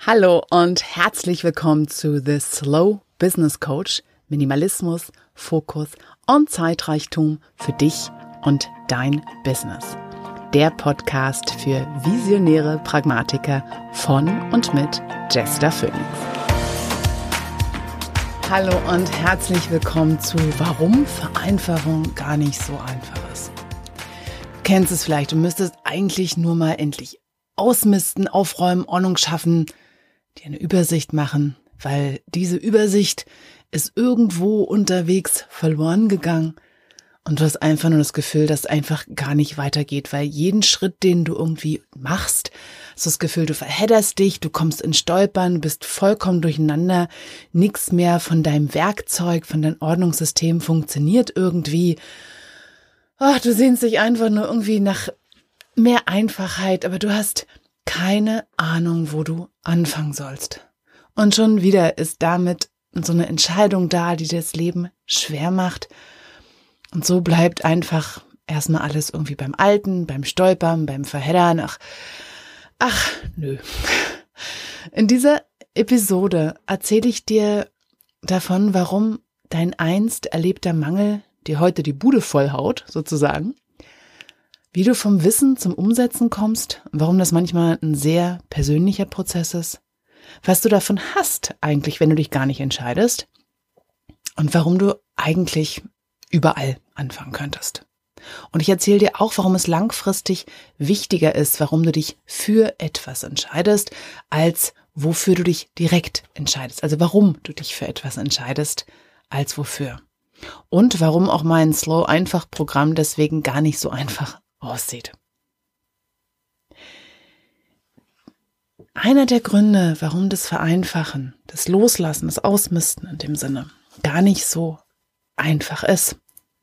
Hallo und herzlich willkommen zu The Slow Business Coach. Minimalismus, Fokus und Zeitreichtum für dich und dein Business. Der Podcast für visionäre Pragmatiker von und mit Jester Phoenix. Hallo und herzlich willkommen zu Warum Vereinfachung gar nicht so einfach ist. Du kennst es vielleicht, du müsstest eigentlich nur mal endlich ausmisten, aufräumen, Ordnung schaffen, dir eine Übersicht machen, weil diese Übersicht ist irgendwo unterwegs verloren gegangen und du hast einfach nur das Gefühl, dass es einfach gar nicht weitergeht, weil jeden Schritt, den du irgendwie machst, hast du das Gefühl, du verhedderst dich, du kommst ins Stolpern, bist vollkommen durcheinander, nichts mehr von deinem Werkzeug, von deinem Ordnungssystem funktioniert irgendwie. Du sehnst dich einfach nur irgendwie nach mehr Einfachheit, aber du hast keine Ahnung, wo du anfangen sollst. Und schon wieder ist damit so eine Entscheidung da, die dir das Leben schwer macht. Und so bleibt einfach erstmal alles irgendwie beim Alten, beim Stolpern, beim Verheddern. Nö. In dieser Episode erzähle ich dir davon, warum dein einst erlebter Mangel dir heute die Bude vollhaut, sozusagen. Wie du vom Wissen zum Umsetzen kommst, warum das manchmal ein sehr persönlicher Prozess ist, was du davon hast eigentlich, wenn du dich gar nicht entscheidest und warum du eigentlich überall anfangen könntest. Und ich erzähle dir auch, warum es langfristig wichtiger ist, warum du dich für etwas entscheidest, als wofür du dich direkt entscheidest. Also warum du dich für etwas entscheidest, als wofür. Und warum auch mein Slow-Einfach-Programm deswegen gar nicht so einfach aussieht. Einer der Gründe, warum das Vereinfachen, das Loslassen, das Ausmisten in dem Sinne gar nicht so einfach ist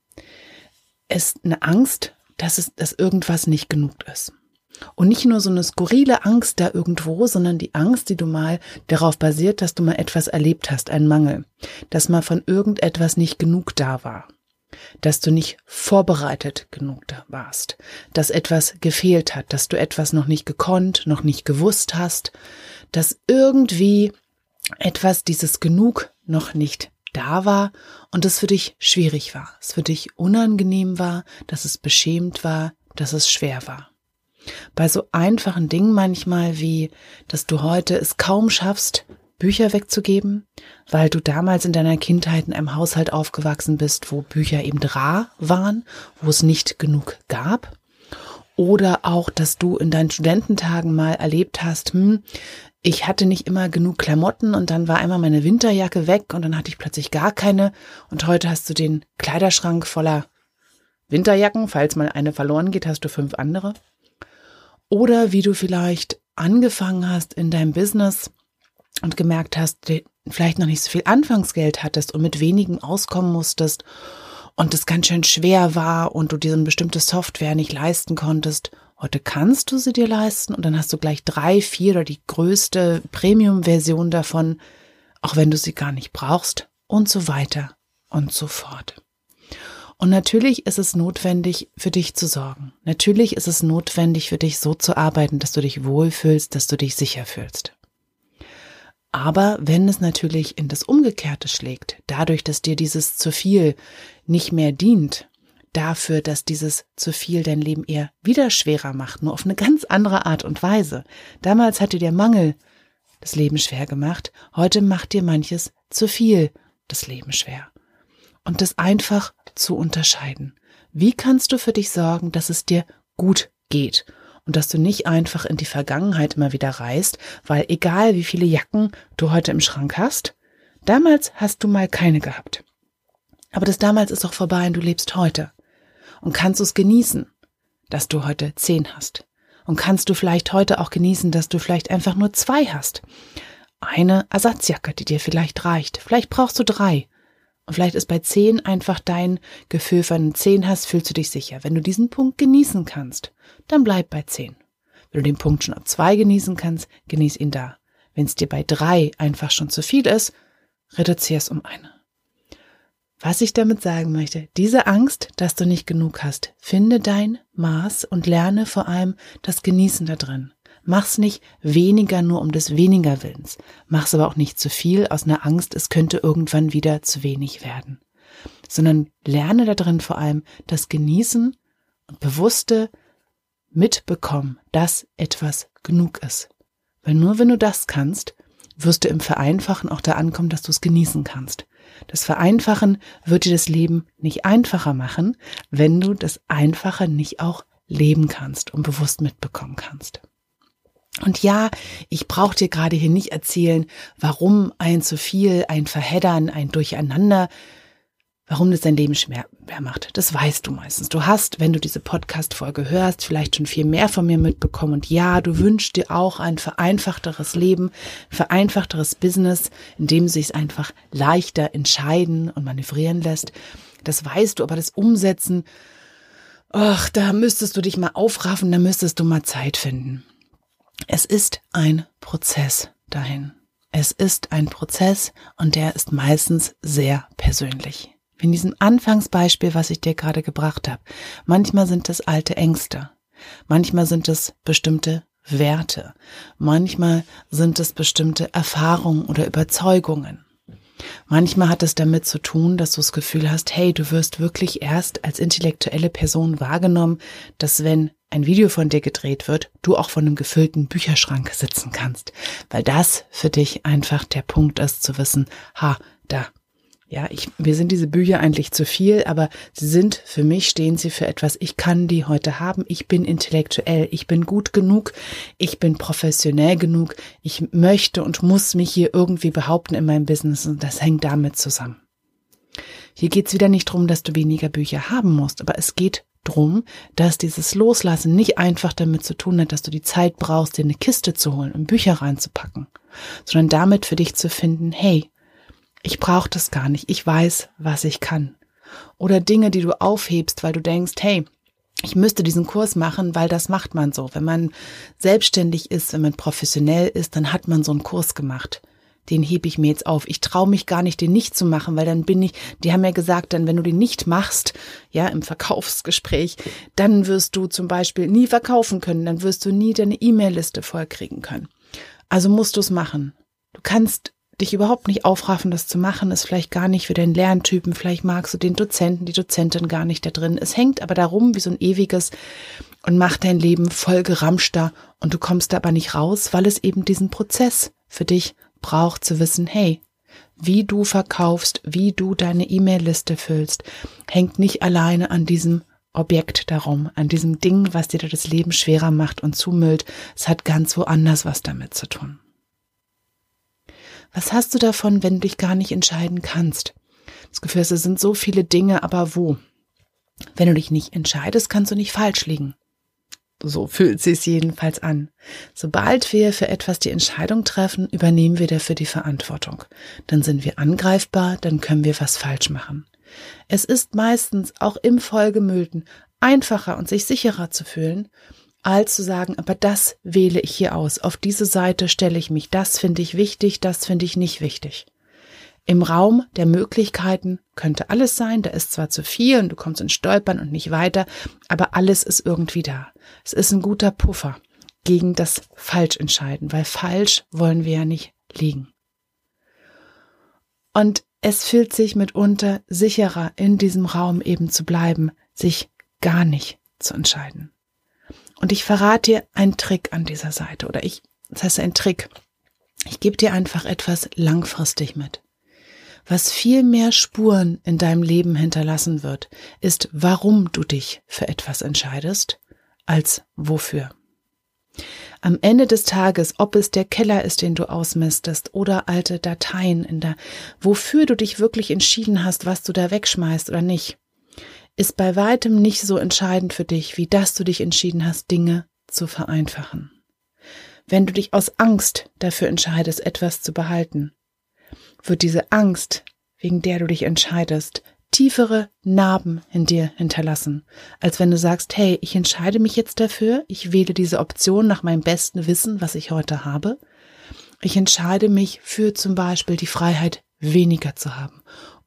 eine Angst, dass irgendwas nicht genug ist. Und nicht nur so eine skurrile Angst da irgendwo, sondern die Angst, die du mal darauf basiert, dass du mal etwas erlebt hast, einen Mangel, dass mal von irgendetwas nicht genug da war. Dass du nicht vorbereitet genug da warst, dass etwas gefehlt hat, dass du etwas noch nicht gekonnt, noch nicht gewusst hast, dass irgendwie etwas, dieses Genug, noch nicht da war und es für dich schwierig war, es für dich unangenehm war, dass es beschämt war, dass es schwer war. Bei so einfachen Dingen manchmal wie, dass du heute es kaum schaffst, Bücher wegzugeben, weil du damals in deiner Kindheit in einem Haushalt aufgewachsen bist, wo Bücher eben rar waren, wo es nicht genug gab. Oder auch, dass du in deinen Studententagen mal erlebt hast, ich hatte nicht immer genug Klamotten und dann war einmal meine Winterjacke weg und dann hatte ich plötzlich gar keine und heute hast du den Kleiderschrank voller Winterjacken, falls mal eine verloren geht, hast du 5 andere. Oder wie du vielleicht angefangen hast in deinem Business und gemerkt hast, vielleicht noch nicht so viel Anfangsgeld hattest und mit wenigen auskommen musstest und es ganz schön schwer war und du dir eine bestimmte Software nicht leisten konntest. Heute kannst du sie dir leisten und dann hast du gleich 3, 4 oder die größte Premium-Version davon, auch wenn du sie gar nicht brauchst und so weiter und so fort. Und natürlich ist es notwendig, für dich zu sorgen. Natürlich ist es notwendig, für dich so zu arbeiten, dass du dich wohlfühlst, dass du dich sicher fühlst. Aber wenn es natürlich in das Umgekehrte schlägt, dadurch, dass dir dieses zu viel nicht mehr dient, dafür, dass dieses zu viel dein Leben eher wieder schwerer macht, nur auf eine ganz andere Art und Weise. Damals hat dir der Mangel das Leben schwer gemacht, heute macht dir manches zu viel das Leben schwer. Und das einfach zu unterscheiden. Wie kannst du für dich sorgen, dass es dir gut geht? Und dass du nicht einfach in die Vergangenheit immer wieder reist, weil egal wie viele Jacken du heute im Schrank hast, damals hast du mal keine gehabt. Aber das damals ist doch vorbei und du lebst heute. Und kannst du es genießen, dass du heute 10 hast. Und kannst du vielleicht heute auch genießen, dass du vielleicht einfach nur 2 hast. Eine Ersatzjacke, die dir vielleicht reicht. Vielleicht brauchst du 3. Und vielleicht ist bei 10 einfach dein Gefühl, wenn du 10 hast, fühlst du dich sicher. Wenn du diesen Punkt genießen kannst, dann bleib bei 10. Wenn du den Punkt schon ab 2 genießen kannst, genieß ihn da. Wenn es dir bei 3 einfach schon zu viel ist, reduzier es um 1. Was ich damit sagen möchte, diese Angst, dass du nicht genug hast, finde dein Maß und lerne vor allem das Genießen da drin. Mach's nicht weniger nur um des weniger Willens. Mach's aber auch nicht zu viel aus einer Angst, es könnte irgendwann wieder zu wenig werden. Sondern lerne da drin vor allem das Genießen und bewusste Mitbekommen, dass etwas genug ist. Weil nur wenn du das kannst, wirst du im Vereinfachen auch da ankommen, dass du es genießen kannst. Das Vereinfachen wird dir das Leben nicht einfacher machen, wenn du das Einfache nicht auch leben kannst und bewusst mitbekommen kannst. Und ja, ich brauche dir gerade hier nicht erzählen, warum ein zu viel, ein Verheddern, ein Durcheinander, warum das dein Leben schwer macht. Das weißt du meistens. Du hast, wenn du diese Podcast-Folge hörst, vielleicht schon viel mehr von mir mitbekommen. Und ja, du wünschst dir auch ein vereinfachteres Leben, vereinfachteres Business, in dem sich es einfach leichter entscheiden und manövrieren lässt. Das weißt du, aber das Umsetzen, ach, da müsstest du dich mal aufraffen, da müsstest du mal Zeit finden. Es ist ein Prozess dahin. Es ist ein Prozess und der ist meistens sehr persönlich. In diesem Anfangsbeispiel, was ich dir gerade gebracht habe, manchmal sind es alte Ängste, manchmal sind es bestimmte Werte, manchmal sind es bestimmte Erfahrungen oder Überzeugungen. Manchmal hat es damit zu tun, dass du das Gefühl hast, hey, du wirst wirklich erst als intellektuelle Person wahrgenommen, dass wenn ein Video von dir gedreht wird, du auch vor einem gefüllten Bücherschrank sitzen kannst, weil das für dich einfach der Punkt ist, zu wissen, mir sind diese Bücher eigentlich zu viel, aber für mich stehen sie für etwas, ich kann die heute haben, ich bin intellektuell, ich bin gut genug, ich bin professionell genug, ich möchte und muss mich hier irgendwie behaupten in meinem Business und das hängt damit zusammen. Hier geht es wieder nicht darum, dass du weniger Bücher haben musst, aber es geht darum, dass dieses Loslassen nicht einfach damit zu tun hat, dass du die Zeit brauchst, dir eine Kiste zu holen und Bücher reinzupacken, sondern damit für dich zu finden, hey, ich brauche das gar nicht, ich weiß, was ich kann. Oder Dinge, die du aufhebst, weil du denkst, hey, ich müsste diesen Kurs machen, weil das macht man so. Wenn man selbstständig ist, wenn man professionell ist, dann hat man so einen Kurs gemacht. Den hebe ich mir jetzt auf. Ich traue mich gar nicht, den nicht zu machen, weil dann die haben ja gesagt, dann wenn du den nicht machst, ja, im Verkaufsgespräch, dann wirst du zum Beispiel nie verkaufen können, dann wirst du nie deine E-Mail-Liste vollkriegen können. Also musst du es machen. Du kannst dich überhaupt nicht aufraffen, das zu machen, ist vielleicht gar nicht für den Lerntypen, vielleicht magst du den Dozenten, die Dozentin gar nicht da drin. Es hängt aber darum wie so ein ewiges und macht dein Leben voll geramschter und du kommst da aber nicht raus, weil es eben diesen Prozess für dich braucht, zu wissen, hey, wie du verkaufst, wie du deine E-Mail-Liste füllst, hängt nicht alleine an diesem Objekt darum, an diesem Ding, was dir das Leben schwerer macht und zumüllt. Es hat ganz woanders was damit zu tun. Was hast du davon, wenn du dich gar nicht entscheiden kannst? Das Gefühl ist, es sind so viele Dinge, aber wo? Wenn du dich nicht entscheidest, kannst du nicht falsch liegen. So fühlt es sich jedenfalls an. Sobald wir für etwas die Entscheidung treffen, übernehmen wir dafür die Verantwortung. Dann sind wir angreifbar, dann können wir was falsch machen. Es ist meistens auch im Vollgemüllten einfacher und sich sicherer zu fühlen, als zu sagen, aber das wähle ich hier aus, auf diese Seite stelle ich mich, das finde ich wichtig, das finde ich nicht wichtig. Im Raum der Möglichkeiten könnte alles sein, da ist zwar zu viel und du kommst ins Stolpern und nicht weiter, aber alles ist irgendwie da. Es ist ein guter Puffer gegen das Falschentscheiden, weil falsch wollen wir ja nicht liegen. Und es fühlt sich mitunter sicherer, in diesem Raum eben zu bleiben, sich gar nicht zu entscheiden. Und ich verrate dir einen Trick an dieser Seite, das heißt ein Trick. Ich gebe dir einfach etwas langfristig mit. Was viel mehr Spuren in deinem Leben hinterlassen wird, ist, warum du dich für etwas entscheidest, als wofür. Am Ende des Tages, ob es der Keller ist, den du ausmistest, oder alte Dateien, wofür du dich wirklich entschieden hast, was du da wegschmeißt oder nicht, ist bei weitem nicht so entscheidend für dich, wie dass du dich entschieden hast, Dinge zu vereinfachen. Wenn du dich aus Angst dafür entscheidest, etwas zu behalten, wird diese Angst, wegen der du dich entscheidest, tiefere Narben in dir hinterlassen, als wenn du sagst, hey, ich entscheide mich jetzt dafür, ich wähle diese Option nach meinem besten Wissen, was ich heute habe. Ich entscheide mich für zum Beispiel die Freiheit, weniger zu haben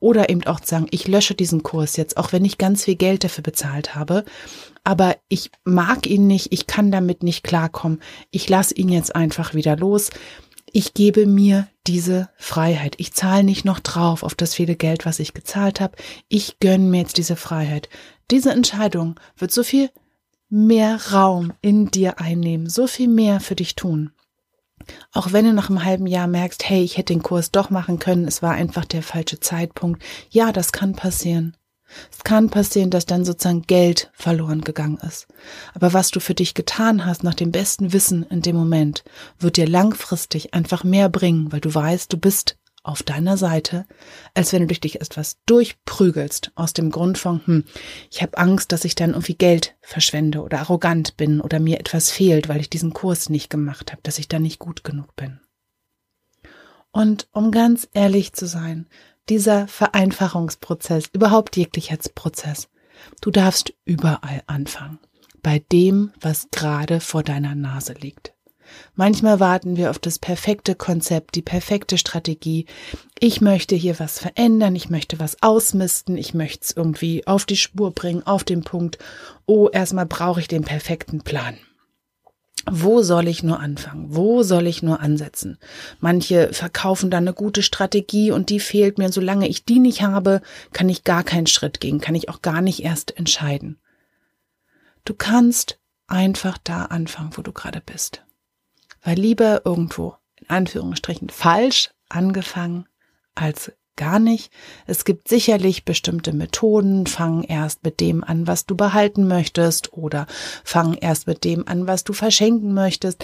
Oder eben auch zu sagen, ich lösche diesen Kurs jetzt, auch wenn ich ganz viel Geld dafür bezahlt habe, aber ich mag ihn nicht, ich kann damit nicht klarkommen, ich lasse ihn jetzt einfach wieder los. Ich gebe mir diese Freiheit. Ich zahle nicht noch drauf auf das viele Geld, was ich gezahlt habe. Ich gönne mir jetzt diese Freiheit. Diese Entscheidung wird so viel mehr Raum in dir einnehmen, so viel mehr für dich tun. Auch wenn du nach einem halben Jahr merkst, hey, ich hätte den Kurs doch machen können, es war einfach der falsche Zeitpunkt. Ja, das kann passieren. Es kann passieren, dass dann sozusagen Geld verloren gegangen ist. Aber was du für dich getan hast, nach dem besten Wissen in dem Moment, wird dir langfristig einfach mehr bringen, weil du weißt, du bist auf deiner Seite, als wenn du dich etwas durchprügelst aus dem Grund von, ich habe Angst, dass ich dann irgendwie Geld verschwende oder arrogant bin oder mir etwas fehlt, weil ich diesen Kurs nicht gemacht habe, dass ich da nicht gut genug bin. Und um ganz ehrlich zu sein, dieser Vereinfachungsprozess, überhaupt jeglicher Prozess, du darfst überall anfangen, bei dem, was gerade vor deiner Nase liegt. Manchmal warten wir auf das perfekte Konzept, die perfekte Strategie. Ich möchte hier was verändern, ich möchte was ausmisten, ich möchte es irgendwie auf die Spur bringen, auf den Punkt. Oh, erstmal brauche ich den perfekten Plan. Wo soll ich nur anfangen? Wo soll ich nur ansetzen? Manche verkaufen da eine gute Strategie und die fehlt mir. Und solange ich die nicht habe, kann ich gar keinen Schritt gehen, kann ich auch gar nicht erst entscheiden. Du kannst einfach da anfangen, wo du gerade bist. Weil lieber irgendwo, in Anführungsstrichen, falsch angefangen als gar nicht. Es gibt sicherlich bestimmte Methoden, fang erst mit dem an, was du behalten möchtest oder fang erst mit dem an, was du verschenken möchtest.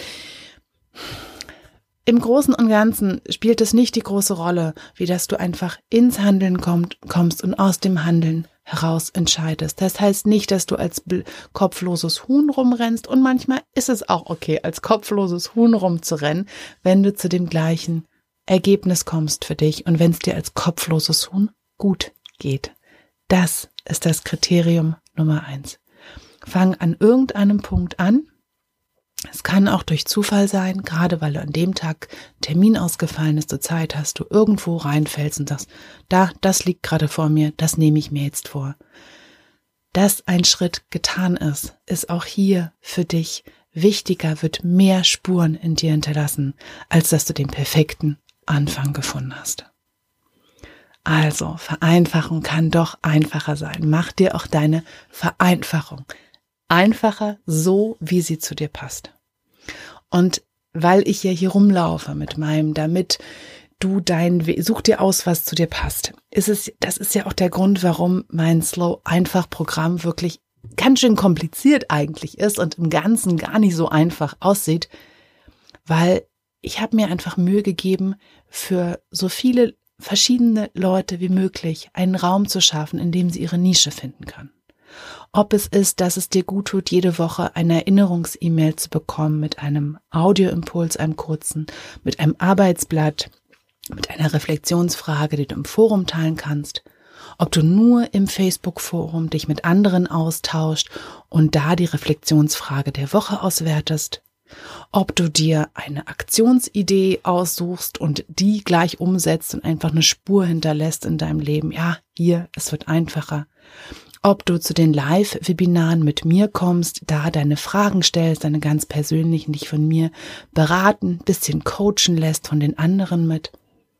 Im Großen und Ganzen spielt es nicht die große Rolle, wie dass du einfach ins Handeln kommst und aus dem Handeln heraus entscheidest. Das heißt nicht, dass du als kopfloses Huhn rumrennst und manchmal ist es auch okay, als kopfloses Huhn rumzurennen, wenn du zu dem gleichen Ergebnis kommst für dich und wenn es dir als kopfloses Huhn gut geht. Das ist das Kriterium Nummer 1. Fang an irgendeinem Punkt an. Es kann auch durch Zufall sein, gerade weil du an dem Tag Termin ausgefallen ist, du Zeit hast, du irgendwo reinfällst und sagst, das liegt gerade vor mir, das nehme ich mir jetzt vor. Dass ein Schritt getan ist auch hier für dich wichtiger, wird mehr Spuren in dir hinterlassen, als dass du den perfekten Anfang gefunden hast. Also, Vereinfachung kann doch einfacher sein. Mach dir auch deine Vereinfachung einfacher, so wie sie zu dir passt. Und weil ich ja hier rumlaufe mit meinem, damit du such dir aus, was zu dir passt. Das ist ja auch der Grund, warum mein Slow-Einfach-Programm wirklich ganz schön kompliziert eigentlich ist und im Ganzen gar nicht so einfach aussieht, weil ich habe mir einfach Mühe gegeben, für so viele verschiedene Leute wie möglich einen Raum zu schaffen, in dem sie ihre Nische finden können. Ob es ist, dass es dir gut tut, jede Woche eine Erinnerungs-E-Mail zu bekommen mit einem Audioimpuls, einem kurzen, mit einem Arbeitsblatt, mit einer Reflexionsfrage, die du im Forum teilen kannst. Ob du nur im Facebook-Forum dich mit anderen austauscht und da die Reflexionsfrage der Woche auswertest. Ob du dir eine Aktionsidee aussuchst und die gleich umsetzt und einfach eine Spur hinterlässt in deinem Leben. Ja, es wird einfacher. Ob du zu den Live-Webinaren mit mir kommst, da deine Fragen stellst, deine ganz persönlichen, dich von mir beraten, bisschen coachen lässt von den anderen mit.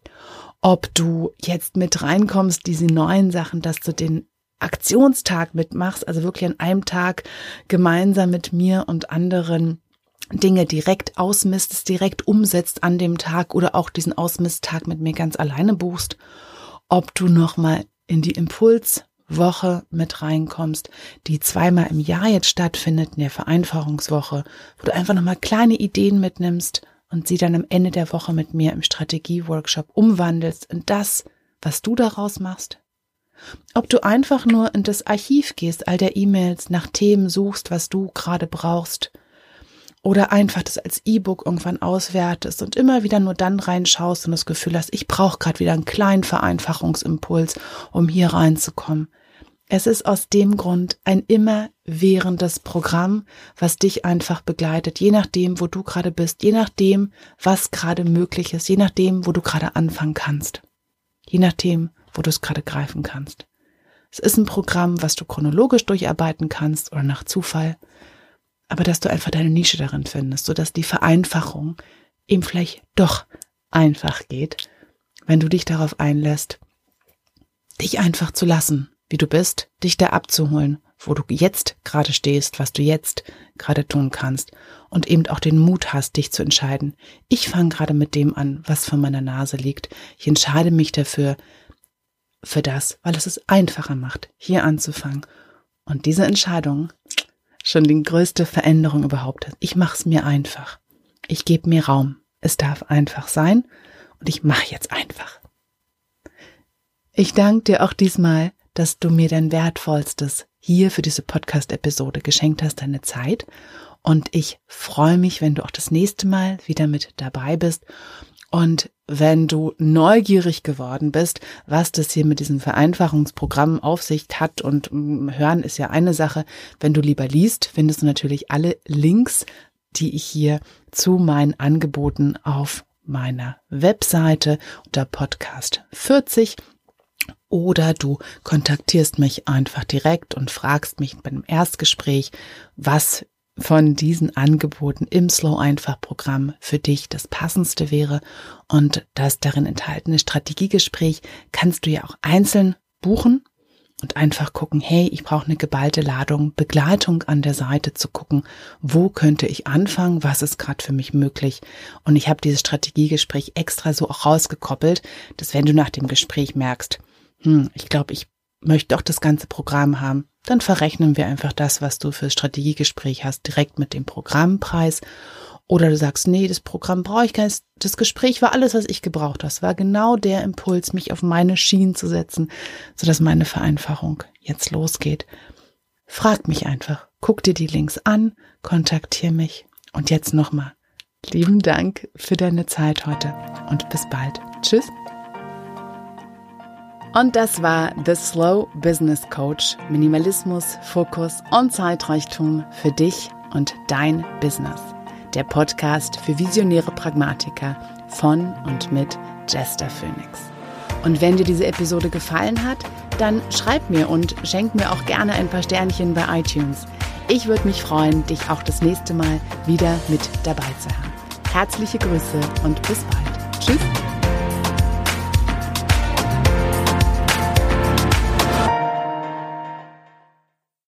Ob du jetzt mit reinkommst, diese neuen Sachen, dass du den Aktionstag mitmachst, also wirklich an einem Tag gemeinsam mit mir und anderen Dinge direkt ausmistest, direkt umsetzt an dem Tag oder auch diesen Ausmisttag mit mir ganz alleine buchst. Ob du nochmal in die Impulswoche mit reinkommst, die 2-mal im Jahr jetzt stattfindet, in der Vereinfachungswoche, wo du einfach nochmal kleine Ideen mitnimmst und sie dann am Ende der Woche mit mir im Strategie-Workshop umwandelst in das, was du daraus machst. Ob du einfach nur in das Archiv gehst, all der E-Mails, nach Themen suchst, was du gerade brauchst, oder einfach das als E-Book irgendwann auswertest und immer wieder nur dann reinschaust und das Gefühl hast, ich brauche gerade wieder einen kleinen Vereinfachungsimpuls, um hier reinzukommen. Es ist aus dem Grund ein immerwährendes Programm, was dich einfach begleitet, je nachdem, wo du gerade bist, je nachdem, was gerade möglich ist, je nachdem, wo du gerade anfangen kannst, je nachdem, wo du es gerade greifen kannst. Es ist ein Programm, was du chronologisch durcharbeiten kannst oder nach Zufall, aber dass du einfach deine Nische darin findest, sodass die Vereinfachung eben vielleicht doch einfach geht, wenn du dich darauf einlässt, dich einfach zu lassen, wie du bist, dich da abzuholen, wo du jetzt gerade stehst, was du jetzt gerade tun kannst und eben auch den Mut hast, dich zu entscheiden. Ich fange gerade mit dem an, was vor meiner Nase liegt. Ich entscheide mich dafür, für das, weil es es einfacher macht, hier anzufangen. Und diese Entscheidung schon die größte Veränderung überhaupt ist. Ich mache es mir einfach. Ich gebe mir Raum. Es darf einfach sein und ich mache jetzt einfach. Ich danke dir auch diesmal, dass du mir dein Wertvollstes hier für diese Podcast-Episode geschenkt hast, deine Zeit. Und ich freue mich, wenn du auch das nächste Mal wieder mit dabei bist. Und wenn du neugierig geworden bist, was das hier mit diesem Vereinfachungsprogramm auf sich hat, und hören ist ja eine Sache, wenn du lieber liest, findest du natürlich alle Links, die ich hier zu meinen Angeboten auf meiner Webseite unter Podcast 40. Oder du kontaktierst mich einfach direkt und fragst mich bei einem Erstgespräch, was von diesen Angeboten im Slow-Einfach-Programm für dich das Passendste wäre. Und das darin enthaltene Strategiegespräch kannst du ja auch einzeln buchen und einfach gucken, hey, ich brauche eine geballte Ladung, Begleitung an der Seite zu gucken, wo könnte ich anfangen, was ist gerade für mich möglich. Und ich habe dieses Strategiegespräch extra so auch rausgekoppelt, dass wenn du nach dem Gespräch merkst, ich glaube, ich möchte auch das ganze Programm haben, dann verrechnen wir einfach das, was du für das Strategiegespräch hast, direkt mit dem Programmpreis. Oder du sagst, nee, das Programm brauche ich gar nicht. Das Gespräch war alles, was ich gebraucht habe. Das war genau der Impuls, mich auf meine Schienen zu setzen, sodass meine Vereinfachung jetzt losgeht. Frag mich einfach, guck dir die Links an, kontaktiere mich. Und jetzt nochmal, lieben Dank für deine Zeit heute und bis bald. Tschüss. Und das war The Slow Business Coach. Minimalismus, Fokus und Zeitreichtum für dich und dein Business. Der Podcast für visionäre Pragmatiker von und mit Jester Phoenix. Und wenn dir diese Episode gefallen hat, dann schreib mir und schenk mir auch gerne ein paar Sternchen bei iTunes. Ich würde mich freuen, dich auch das nächste Mal wieder mit dabei zu haben. Herzliche Grüße und bis bald. Tschüss.